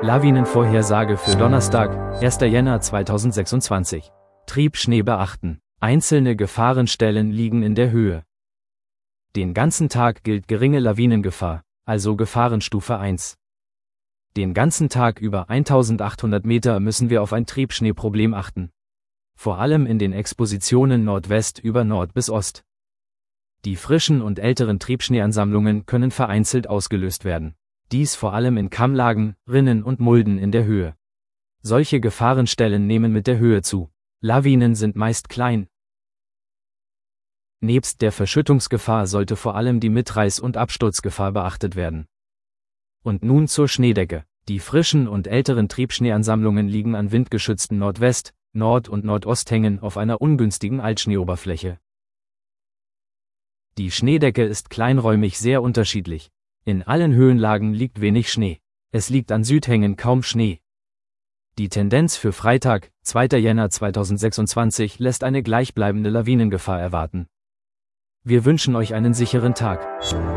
Lawinenvorhersage für Donnerstag, 1. Jänner 2026. Triebschnee beachten. Einzelne Gefahrenstellen liegen in der Höhe. Den ganzen Tag gilt geringe Lawinengefahr, also Gefahrenstufe 1. Den ganzen Tag über 1800 Meter müssen wir auf ein Triebschneeproblem achten. Vor allem in den Expositionen Nordwest über Nord bis Ost. Die frischen und älteren Triebschneeansammlungen können vereinzelt ausgelöst werden. Dies vor allem in Kammlagen, Rinnen und Mulden in der Höhe. Solche Gefahrenstellen nehmen mit der Höhe zu. Lawinen sind meist klein. Nebst der Verschüttungsgefahr sollte vor allem die Mitreiß- und Absturzgefahr beachtet werden. Und nun zur Schneedecke. Die frischen und älteren Triebschneeansammlungen liegen an windgeschützten Nordwest-, Nord- und Nordosthängen auf einer ungünstigen Altschneeoberfläche. Die Schneedecke ist kleinräumig sehr unterschiedlich. In allen Höhenlagen liegt wenig Schnee. Es liegt an Südhängen kaum Schnee. Die Tendenz für Freitag, 2. Jänner 2026 lässt eine gleichbleibende Lawinengefahr erwarten. Wir wünschen euch einen sicheren Tag.